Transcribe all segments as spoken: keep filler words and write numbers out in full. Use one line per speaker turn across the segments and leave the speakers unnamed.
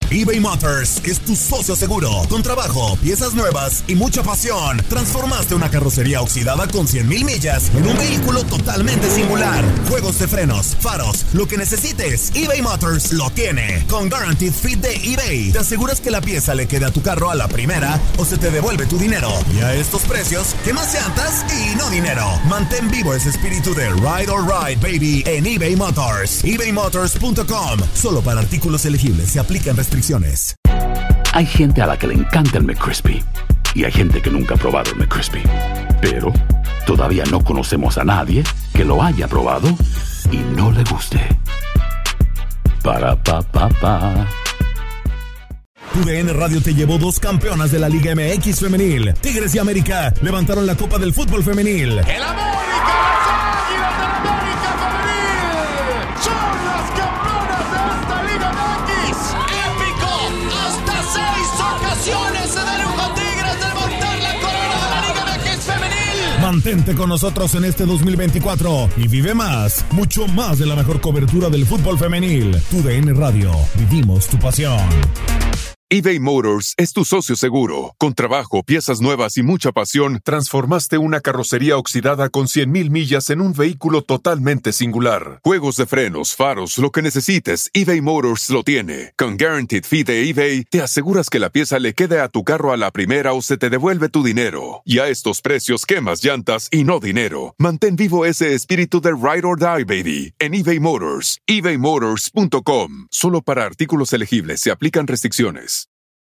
eBay Motors es tu socio seguro. Con trabajo, piezas nuevas y mucha pasión, transformaste una carrocería oxidada con cien mil millas en un vehículo totalmente singular. Juegos de frenos, faros, lo que necesites, eBay Motors lo tiene. Con Guaranteed Fit de eBay, te aseguras que la pieza le quede a tu carro a la primera o se te devuelve tu dinero. Y a estos precios, ¿qué más llantas y no dinero? Mantén vivo ese espíritu de Ride or Ride, baby, en eBay Motors. ebay motors punto com. Solo para artículos elegibles se aplican restricciones.
Hay gente a la que le encanta el McCrispy y hay gente que nunca ha probado el McCrispy. Pero todavía no conocemos a nadie que lo haya probado y no le guste. Para pa pa pa.
Tu D N Radio te llevó dos campeonas de la Liga M X femenil. Tigres y América levantaron la Copa del Fútbol femenil.
¡El América, las Águilas del América femenil! ¡Son las campeonas de esta Liga M X! ¡Épico! ¡Hasta seis ocasiones se dieron con Tigres de levantar la corona de la Liga M X femenil!
Mantente con nosotros en este dos mil veinticuatro y vive más, mucho más de la mejor cobertura del fútbol femenil. Tu D N Radio, vivimos tu pasión.
eBay Motors es tu socio seguro. Con trabajo, piezas nuevas y mucha pasión, transformaste una carrocería oxidada con cien mil millas en un vehículo totalmente singular. Juegos de frenos, faros, lo que necesites, eBay Motors lo tiene. Con Guaranteed Fee de eBay, te aseguras que la pieza le quede a tu carro a la primera o se te devuelve tu dinero. Y a estos precios, quemas llantas y no dinero. Mantén vivo ese espíritu de Ride or Die, baby, en eBay Motors. ebay motors punto com. Solo para artículos elegibles se aplican restricciones.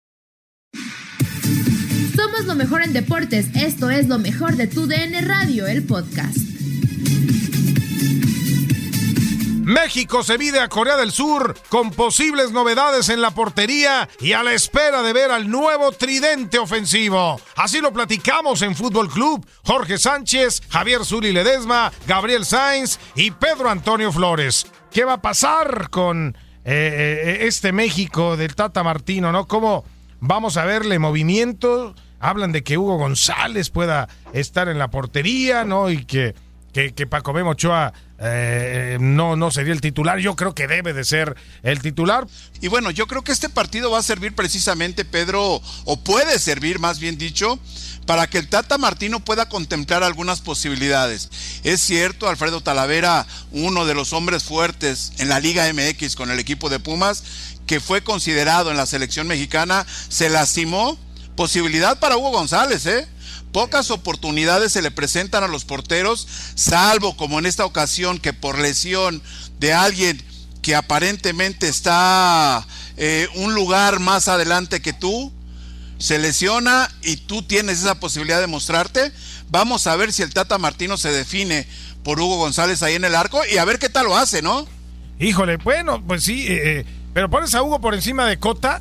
Somos lo mejor en deportes. Esto es lo mejor de Tu D N Radio, el podcast.
México se mide a Corea del Sur con posibles novedades en la portería y a la espera de ver al nuevo tridente ofensivo. Así lo platicamos en Fútbol Club. Jorge Sánchez, Javier Zuli Ledesma, Gabriel Sainz y Pedro Antonio Flores. ¿Qué va a pasar con eh, eh, este México del Tata Martino, no? ¿Cómo vamos a verle movimiento? Hablan de que Hugo González pueda estar en la portería, ¿no? Y que, que, que Paco Memo Ochoa eh, no, no sería el titular. Yo creo que debe de ser el titular.
Y bueno, yo creo que este partido va a servir precisamente, Pedro, o puede servir, más bien dicho, para que el Tata Martino pueda contemplar algunas posibilidades. Es cierto, Alfredo Talavera, uno de los hombres fuertes en la Liga M X con el equipo de Pumas, que fue considerado en la selección mexicana, se lastimó. Posibilidad para Hugo González, ¿eh? Pocas oportunidades se le presentan a los porteros, salvo como en esta ocasión que por lesión de alguien que aparentemente está eh, un lugar más adelante que tú, se lesiona y tú tienes esa posibilidad de mostrarte. Vamos a ver si el Tata Martino se define por Hugo González ahí en el arco y a ver qué tal lo hace, ¿no?
Híjole, bueno, pues sí, eh, pero pones a Hugo por encima de Cota.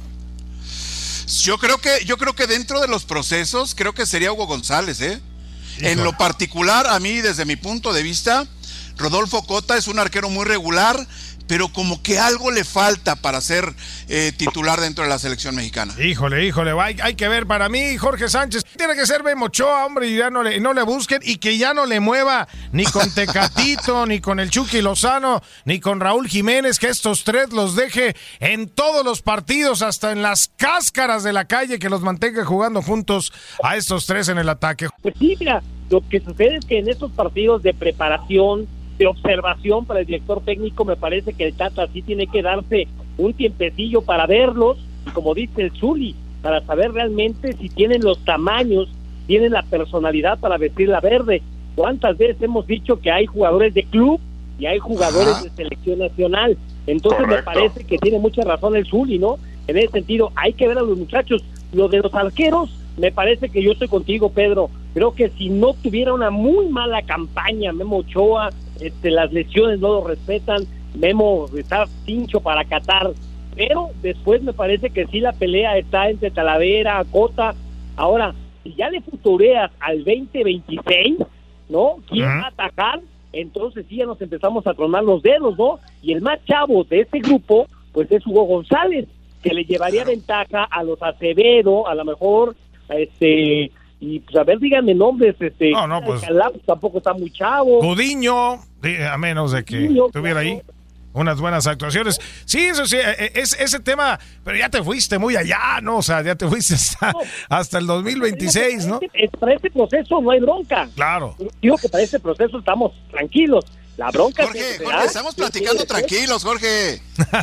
Yo creo que, yo creo que dentro de los procesos, creo que sería Hugo González, ¿eh? Híjole. En lo particular, a mí, desde mi punto de vista, Rodolfo Cota es un arquero muy regular, pero como que algo le falta para ser eh, titular dentro de la selección mexicana.
Híjole, híjole, hay, hay que ver, para mí, Jorge Sánchez, tiene que ser Memo Ochoa, hombre, y ya no le, no le busquen, y que ya no le mueva ni con Tecatito, ni con el Chucky Lozano, ni con Raúl Jiménez, que estos tres los deje en todos los partidos, hasta en las cáscaras de la calle, que los mantenga jugando juntos a estos tres en el ataque.
Pues sí, mira, lo que sucede es que en estos partidos de preparación, de observación para el director técnico, me parece que el Tata sí tiene que darse un tiempecillo para verlos, y como dice el Zuli, para saber realmente si tienen los tamaños, tienen la personalidad para vestir la verde. ¿Cuántas veces hemos dicho que hay jugadores de club y hay jugadores Ajá. de selección nacional? Entonces Correcto. Me parece que tiene mucha razón el Zuli, ¿no? En ese sentido, hay que ver a los muchachos. Lo de los arqueros, me parece que yo estoy contigo, Pedro. Creo que si no tuviera una muy mala campaña, Memo Ochoa, este, las lesiones no lo respetan, Memo está pincho para Qatar, pero después me parece que sí la pelea está entre Talavera, Cota. Ahora, si ya le futureas al veinte veintiséis, ¿no? ¿Quién uh-huh. va a atacar? Entonces sí ya nos empezamos a tronar los dedos, ¿no? Y el más chavo de este grupo, pues es Hugo González, que le llevaría claro. ventaja a los Acevedo, a lo mejor, este... Y pues a ver, díganme nombres, este,
no, no, pues,
Calab tampoco está muy chavo.
Gudiño, a menos de que Gudiño, estuviera claro. ahí. unas buenas actuaciones. Sí, eso sí, es, ese tema, pero ya te fuiste muy allá, ¿no? O sea, ya te fuiste hasta, no, hasta el dos mil veintiséis, ¿no?
Para este proceso no hay bronca.
Claro.
Digo que para este proceso estamos tranquilos. La bronca
Jorge, Jorge, Jorge, estamos platicando tranquilos, Jorge.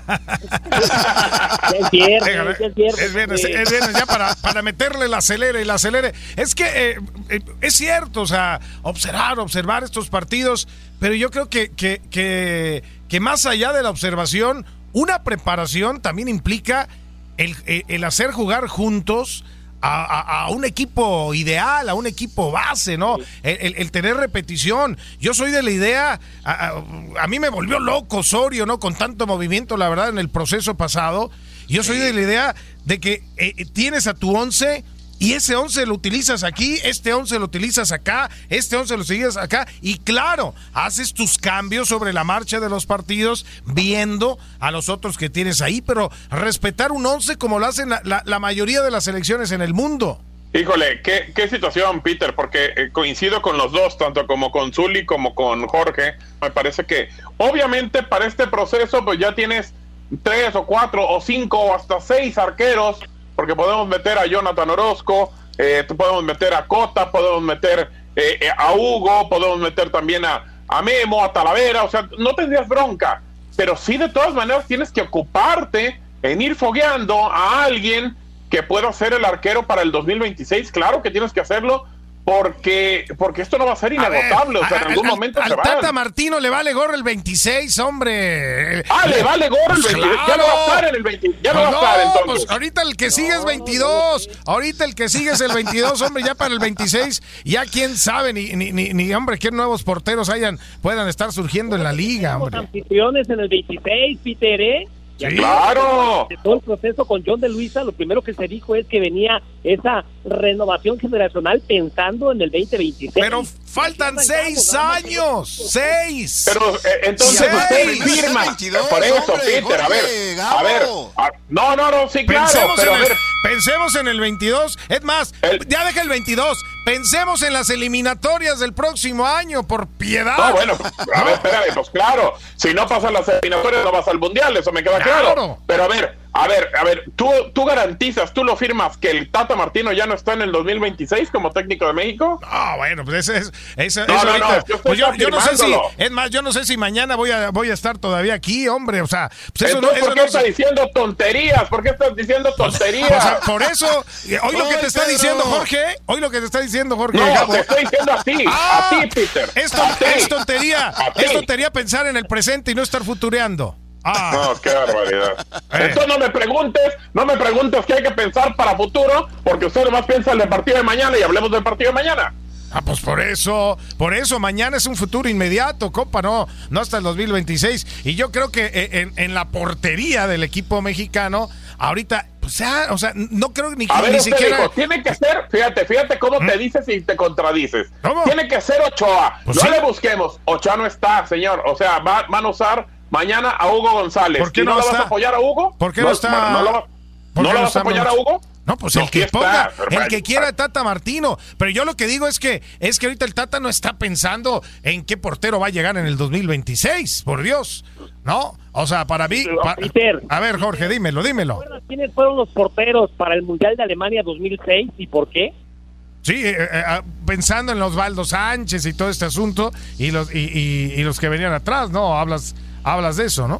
Es viernes, es viernes.
Es viernes, es viernes ya para, para meterle el acelere y el acelere. Es que eh, eh, es cierto, o sea, observar, observar estos partidos, pero yo creo que, que, que, que más allá de la observación, una preparación también implica el, el hacer jugar juntos A, a, a un equipo ideal, a un equipo base, ¿no? El, el, el tener repetición. Yo soy de la idea, a, a, a mí me volvió loco Osorio, ¿no? Con tanto movimiento, la verdad, en el proceso pasado. Yo soy de la idea de que eh, tienes a tu once y ese once lo utilizas aquí, este once lo utilizas acá, este once lo utilizas acá, y claro, haces tus cambios sobre la marcha de los partidos, viendo a los otros que tienes ahí, pero respetar un once como lo hacen la, la, la mayoría de las selecciones en el mundo.
Híjole, qué, qué situación, Peter, porque eh, coincido con los dos, tanto como con Zuli como con Jorge. Me parece que, obviamente, para este proceso, pues ya tienes tres o cuatro o cinco o hasta seis arqueros, porque podemos meter a Jonathan Orozco, eh, podemos meter a Cota, podemos meter eh, eh, a Hugo, podemos meter también a, a Memo, a Talavera, o sea, no tendrías bronca, pero sí de todas maneras tienes que ocuparte en ir fogueando a alguien que pueda ser el arquero para el dos mil veintiséis, claro que tienes que hacerlo, porque porque esto no va a ser inagotable, ver, o sea, en algún
al,
momento
al,
se va.
Al Tata Martino le vale gorro el veintiséis, hombre.
Ah, le vale gorro el veintiséis, claro. Ya no va a estar en el veinte, ya no, no va a estar entonces.
Pues ahorita el que no, sigue es veintidós, no, no, ahorita el que sigue es el veintidós, hombre, ya para el veintiséis, ya quién sabe, ni, ni, ni, ni hombre, qué nuevos porteros hayan, puedan estar surgiendo en la liga, hombre.
Anfitriones en el veintiséis, Peter, ¿eh?
Sí, claro.
De todo el proceso con John de Luisa, lo primero que se dijo es que venía esa renovación generacional pensando en el veinte veintiséis.
Pero faltan seis años, seis.
Pero eh, entonces usted firma. Por eso, hombre, Peter, Jorge, a ver, Gabo. a ver. A, no, no, no, sí, claro.
Pensemos,
pero
en,
a
el,
ver.
pensemos en el veintidós. Es más, el, ya deja el veintidós. Pensemos en las eliminatorias del próximo año, por piedad.
No, bueno, a ver, espérame, pues claro. Si no pasan las eliminatorias, no vas al mundial, eso me queda claro. claro. Pero a ver, a ver, a ver, tú, tú garantizas, tú lo firmas que el Tata Martino ya no está en el dos mil veintiséis como técnico de México.
Ah, bueno, pues ese es, ese,
no,
eso
no,
ahorita,
no, yo,
pues yo, yo no sé si, es más, yo no sé si mañana voy a, voy a estar todavía aquí, hombre, o sea, pues eso
Entonces,
no,
¿por
eso
qué
no
estás
se...
diciendo tonterías? ¿Por qué estás diciendo tonterías?
O sea, por eso, hoy lo que te está diciendo Jorge, hoy lo que te está diciendo Jorge.
No,
Gabo,
te estoy diciendo a ti, ah, a ti, Peter.
Es, ton, es tontería, es tontería pensar en el presente y no estar futureando. Ah.
No, qué barbaridad. Eh. Entonces no me preguntes, no me preguntes qué hay que pensar para futuro, porque usted nomás piensa en el partido de mañana y hablemos del partido de mañana.
Ah, pues por eso, por eso mañana es un futuro inmediato, compa, no, no hasta el dos mil veintiséis. Y yo creo que en, en la portería del equipo mexicano, ahorita, pues ya, o sea, no creo ni,
a ver,
ni
usted
siquiera.
Dijo, tiene que ser, fíjate, fíjate cómo ¿Mm? te dices y te contradices.
¿Cómo?
Tiene que ser Ochoa.
Pues
no
sí.
le busquemos. Ochoa no está, señor. O sea, va, van a usar mañana a Hugo González.
¿Por qué
¿Y no,
no
lo
está?
vas a apoyar a Hugo?
¿Por qué no,
no
está?
¿No, lo, ¿no lo vas a apoyar a Hugo?
No, pues
no,
el que
está,
ponga,
perfecto.
el que quiera Tata Martino. Pero yo lo que digo es que es que ahorita el Tata no está pensando en qué portero va a llegar en el dos mil veintiséis, por Dios, ¿no? O sea, para mí... Pa, a ver, Jorge, dímelo, dímelo.
¿Quiénes fueron los porteros para el Mundial de Alemania dos mil seis y por qué?
Sí, eh, eh, pensando en los Osvaldo Sánchez y todo este asunto y los y, y, y los que venían atrás, ¿no? Hablas, hablas de eso, ¿no?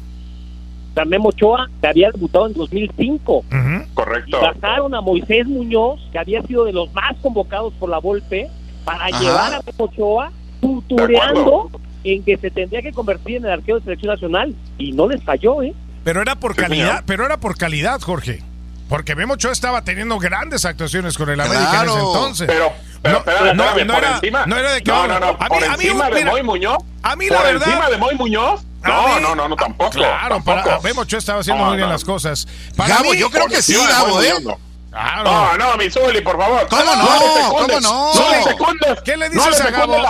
Memo Ochoa, que había debutado en dos mil cinco.
Uh-huh. Correcto.
Y bajaron a Moisés Muñoz, que había sido de los más convocados por la Volpe, para Ajá. llevar a Memo Ochoa, futureando en que se tendría que convertir en el arquero de selección nacional, y no les falló, ¿eh?
Pero era por
sí,
calidad,
señor.
pero era por calidad, Jorge. Porque Memo Ochoa estaba teniendo grandes actuaciones con el América
claro.
en ese entonces.
Pero, pero,
no,
espérame,
no,
espérame,
no,
por
era,
encima.
no era de que
no, no, no,
a
por
mí, a
encima
mí,
de
mira,
Moy Muñoz.
A mí
por
la verdad.
encima de Moy Muñoz. No, mí, no, no, no, tampoco.
Claro,
tampoco.
para Memo Ochoa estaba haciendo
no,
muy bien
no.
las cosas. Para
Gabo,
mí,
yo creo que sí, Gabo, ¿eh?
No.
Claro.
No, no, mi Zuli, por favor.
¿Cómo no?
No le secundes,
¿Cómo no?
No le secundes.
¿Qué le dices
no
a Gabo?
La,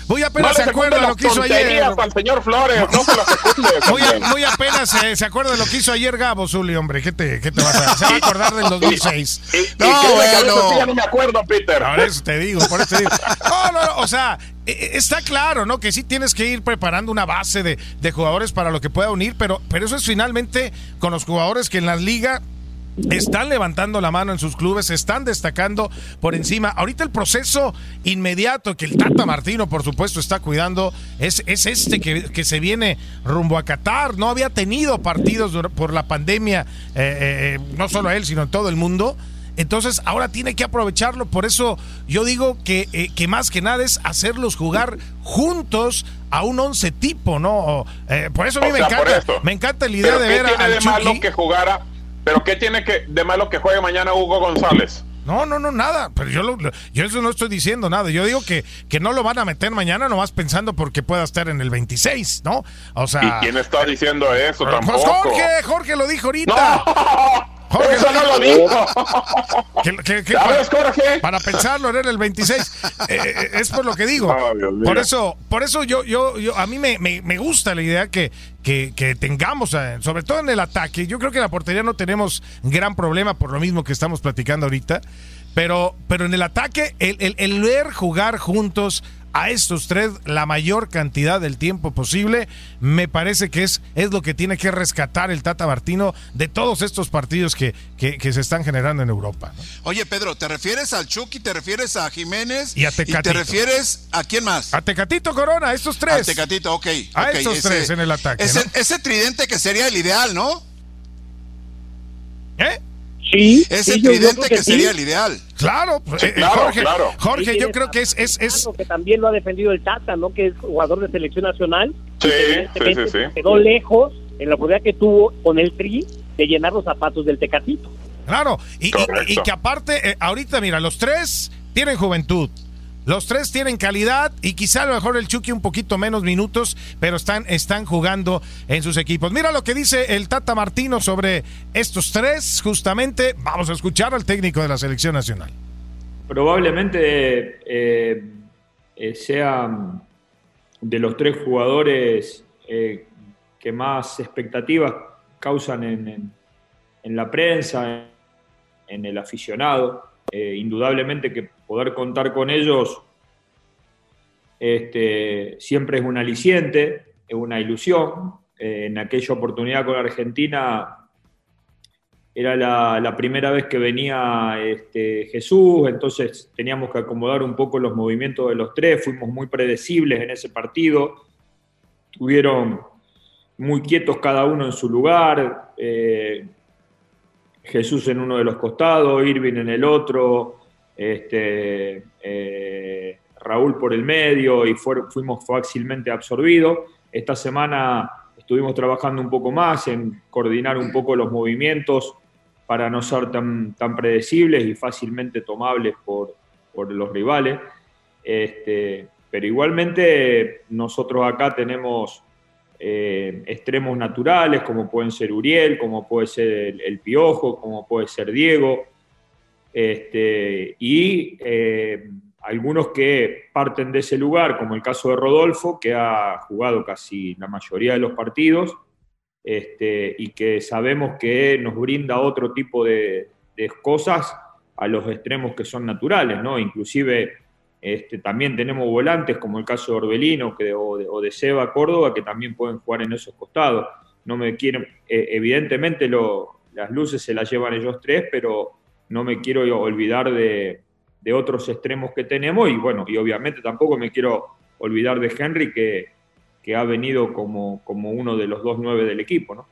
muy apenas
no
se acuerda de lo que hizo ayer.
Al señor Flores, no se lo secunde.
Muy, a, muy apenas se, se acuerda de lo que hizo ayer Gabo Zuli, hombre. ¿Qué te, qué te vas a, se va a acordar del dos mil seis?
Y, y, no, y bueno. Ya no me acuerdo, Peter.
Por eso te digo, por eso te digo. No, no, no, o sea, está claro, ¿no? Que sí tienes que ir preparando una base de, de jugadores para lo que pueda unir, pero, pero eso es finalmente con los jugadores que en la liga están levantando la mano en sus clubes, están destacando por encima. Ahorita el proceso inmediato que el Tata Martino, por supuesto, está cuidando es, es este que, que se viene rumbo a Qatar. No había tenido partidos por la pandemia, eh, eh, no solo él, sino en todo el mundo. Entonces ahora tiene que aprovecharlo. Por eso yo digo que, eh, que más que nada es hacerlos jugar juntos a un once tipo, ¿no? Eh, por eso a mí o me, sea, encanta, me encanta la idea
¿Pero
de ver
qué tiene
al
de
Chucky?
Malo que jugara, ¿Pero qué tiene que de malo que juegue mañana Hugo González?
No, no, no, nada. Pero yo, lo, yo eso no estoy diciendo nada. Yo digo que, que no lo van a meter mañana nomás pensando porque pueda estar en el veintiséis, ¿no? O sea...
¿Y quién está diciendo eso?
Pues
tampoco.
Jorge, Jorge lo dijo ahorita.
¡No!
Jorge,
eso no lo dijo.
¿Qué, qué, qué,
¿Sabes,
para,
Jorge?
Para pensarlo era el veintiséis. Eh, es por lo que digo.
Oh,
por eso, por eso yo, yo, yo a mí me, me, me gusta la idea que, que, que tengamos, sobre todo en el ataque. Yo creo que en la portería no tenemos gran problema por lo mismo que estamos platicando ahorita. Pero, pero en el ataque, el, el, el ver jugar juntos a estos tres la mayor cantidad del tiempo posible, me parece que es, es lo que tiene que rescatar el Tata Martino de todos estos partidos que, que, que se están generando en Europa, ¿no?
Oye, Pedro, ¿te refieres al Chucky, te refieres a Jiménez
y a Tecatito?
¿Y te refieres a quién más?
A Tecatito Corona, estos tres.
A Tecatito, ok.
A
okay.
estos
ese,
tres en el ataque,
ese,
¿no?
ese tridente que sería el ideal, ¿no?
¿Eh?
Sí,
ese
sí,
tridente
yo, yo
que, que
sí.
sería el ideal.
Claro,
sí,
eh,
claro,
Jorge,
claro.
Jorge
Sí,
yo creo que es, es, es...
que también lo ha defendido el Tata, ¿no? Que es jugador de selección nacional.
Sí,
Evidentemente,
sí, sí, sí.
quedó lejos en la oportunidad que tuvo con el Tri de llenar los zapatos del Tecatito.
Claro, y, y, y que aparte, eh, ahorita mira, los tres tienen juventud. Los tres tienen calidad y quizá a lo mejor el Chucky un poquito menos minutos, pero están, están jugando en sus equipos. Mira lo que dice el Tata Martino sobre estos tres, justamente. Vamos a escuchar al técnico de la selección nacional.
Probablemente eh, eh, sea de los tres jugadores eh, que más expectativas causan en, en, en la prensa, en, en el aficionado. Eh, indudablemente que poder contar con ellos este, siempre es un aliciente, es una ilusión. Eh, en aquella oportunidad con Argentina era la, la primera vez que venía este, Jesús, entonces teníamos que acomodar un poco los movimientos de los tres, fuimos muy predecibles en ese partido, estuvieron muy quietos cada uno en su lugar, eh, Jesús en uno de los costados, Irving en el otro, este, eh, Raúl por el medio y fue, fuimos fácilmente absorbidos. Esta semana estuvimos trabajando un poco más en coordinar un poco los movimientos para no ser tan, tan predecibles y fácilmente tomables por, por los rivales. Este, pero igualmente nosotros acá tenemos Eh, extremos naturales como pueden ser Uriel, como puede ser el, el Piojo, como puede ser Diego, este, y eh, algunos que parten de ese lugar, como el caso de Rodolfo, que ha jugado casi la mayoría de los partidos, este, y que sabemos que nos brinda otro tipo de, de cosas a los extremos que son naturales, ¿no? Inclusive Este, también tenemos volantes como el caso de Orbelino que, o, de, o de Seba Córdoba que también pueden jugar en esos costados. No me quieren, eh, evidentemente lo, las luces se las llevan ellos tres, pero no me quiero olvidar de, de otros extremos que tenemos y bueno, y obviamente tampoco me quiero olvidar de Henry que, que ha venido como, como uno de los dos nueve del equipo, ¿no?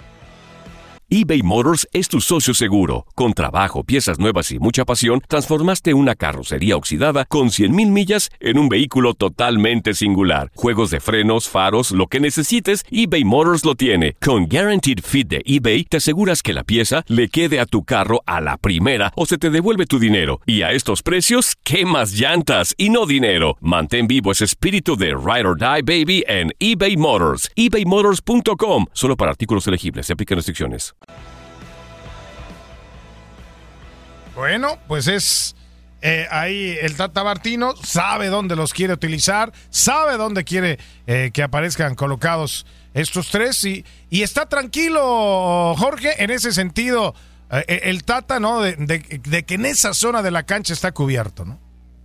eBay Motors es tu socio seguro. Con trabajo, piezas nuevas y mucha pasión, transformaste una carrocería oxidada con cien mil millas en un vehículo totalmente singular. Juegos de frenos, faros, lo que necesites, eBay Motors lo tiene. Con Guaranteed Fit de eBay, te aseguras que la pieza le quede a tu carro a la primera o se te devuelve tu dinero. Y a estos precios, ¿qué más llantas y no dinero? Mantén vivo ese espíritu de Ride or Die, baby, en eBay Motors. ebay motors punto com. Solo para artículos elegibles. Se aplican restricciones.
Bueno, pues es Eh, ahí el Tata Martino sabe dónde los quiere utilizar, sabe dónde quiere eh, que aparezcan colocados estos tres y, y está tranquilo, Jorge, en ese sentido, eh, el Tata, ¿no? De, de, de que en esa zona de la cancha está cubierto, ¿no?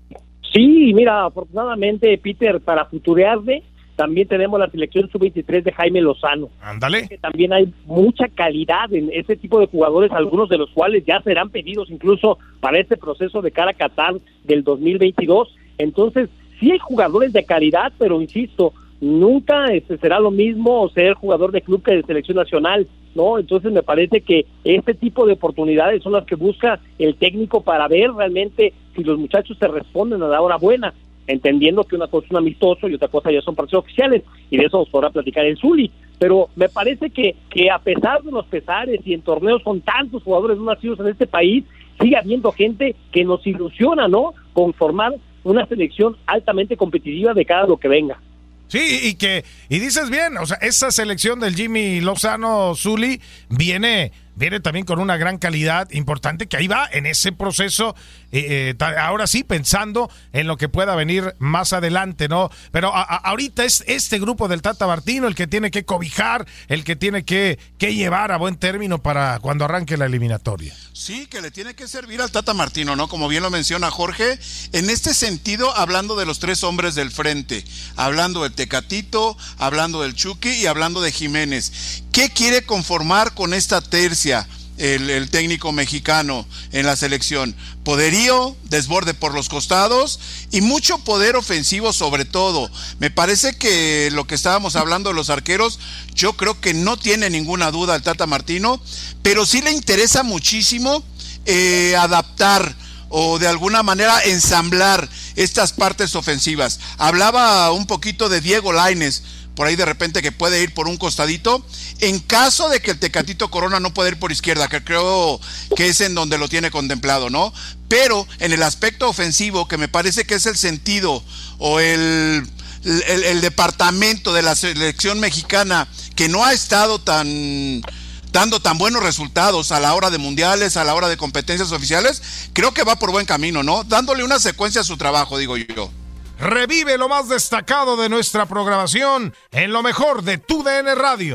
Sí, mira, afortunadamente, Peter, para futurearle, también tenemos la selección sub veintitrés de Jaime Lozano.
Ándale.
Que también hay mucha calidad en ese tipo de jugadores, algunos de los cuales ya serán pedidos incluso para este proceso de cara a Qatar del dos mil veintidós. Entonces, sí hay jugadores de calidad, pero insisto, nunca este, será lo mismo ser jugador de club que de selección nacional, ¿no? Entonces me parece que este tipo de oportunidades son las que busca el técnico para ver realmente si los muchachos se responden a la hora buena, entendiendo que una cosa es un amistoso y otra cosa ya son partidos oficiales, y de eso nos podrá platicar el Zuli. Pero me parece que, que a pesar de los pesares y en torneos con tantos jugadores no nacidos en este país, sigue habiendo gente que nos ilusiona, ¿no?, con formar una selección altamente competitiva de cada lo que venga.
Sí, y que, y dices bien, o sea, esa selección del Jimmy Lozano, Zuli, viene, viene también con una gran calidad importante, que ahí va en ese proceso, eh, eh, ahora sí, pensando en lo que pueda venir más adelante, ¿no? Pero a, a, ahorita es este grupo del Tata Martino el que tiene que cobijar, el que tiene que, que llevar a buen término para cuando arranque la eliminatoria.
Sí, que le tiene que servir al Tata Martino, ¿no? Como bien lo menciona Jorge, en este sentido, hablando de los tres hombres del frente, hablando del Tecatito, hablando del Chucky y hablando de Jiménez. ¿Qué quiere conformar con esta tercia el, el técnico mexicano en la selección? Poderío, desborde por los costados y mucho poder ofensivo sobre todo. Me parece que lo que estábamos hablando de los arqueros, yo creo que no tiene ninguna duda el Tata Martino, pero sí le interesa muchísimo eh, adaptar o de alguna manera ensamblar estas partes ofensivas. Hablaba un poquito de Diego Lainez, por ahí de repente que puede ir por un costadito, en caso de que el Tecatito Corona no pueda ir por izquierda, que creo que es en donde lo tiene contemplado, ¿no? Pero en el aspecto ofensivo, que me parece que es el sentido o el, el, el departamento de la selección mexicana que no ha estado tan... dando tan buenos resultados a la hora de mundiales, a la hora de competencias oficiales, creo que va por buen camino, ¿no? Dándole una secuencia a su trabajo, digo yo.
Revive lo más destacado de nuestra programación en lo mejor de tu D N Radio.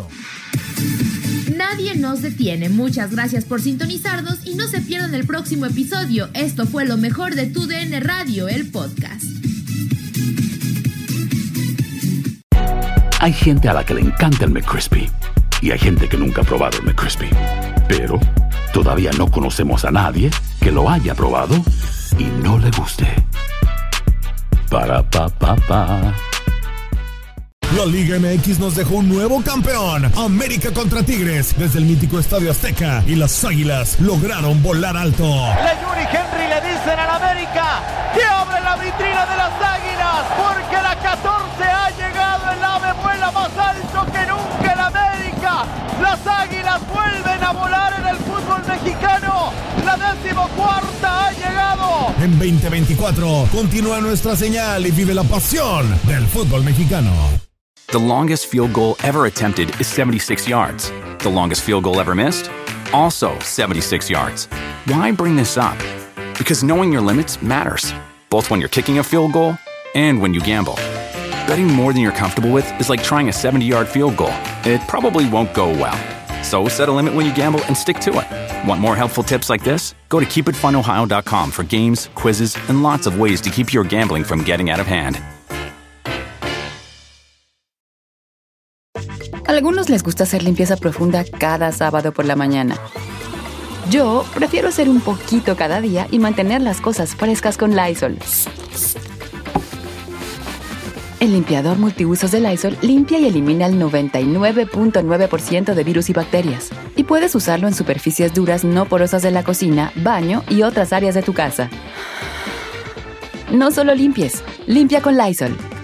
Nadie nos detiene. Muchas gracias por sintonizarnos y no se pierdan el próximo episodio. Esto fue lo mejor de tu D N Radio, el podcast.
Hay gente a la que le encanta el McCrispy y hay gente que nunca ha probado el McCrispy. Pero todavía no conocemos a nadie que lo haya probado y no le guste. Para pa pa pa.
La Liga M X nos dejó un nuevo campeón. América contra Tigres desde el mítico Estadio Azteca, y las Águilas lograron volar alto.
La Yuri Henry le dicen al América que abre la vitrina de las Águilas, porque la catorce ha llegado, el ave vuela más alto que nunca en América. Las Águilas vuelven a volar en el fútbol mexicano. La decimocuarta ha llegado.
En veinte veinticuatro continúa nuestra señal y vive la pasión del fútbol mexicano.
The longest field goal ever attempted is seventy-six yards. The longest field goal ever missed? Also seventy-six yards. Why bring this up? Because knowing your limits matters, both when you're kicking a field goal and when you gamble. Betting more than you're comfortable with is like trying a seventy-yard field goal. It probably won't go well. So set a limit when you gamble and stick to it. Want more helpful tips like this? Go to keep it fun ohio dot com for games, quizzes, and lots of ways to keep your gambling from getting out of hand.
A algunos les gusta hacer limpieza profunda cada sábado por la mañana. Yo prefiero hacer un poquito cada día y mantener las cosas frescas con Lysol. El limpiador multiusos de Lysol limpia y elimina el noventa y nueve punto nueve por ciento de virus y bacterias. Y puedes usarlo en superficies duras no porosas de la cocina, baño y otras áreas de tu casa. No solo limpies, limpia con Lysol.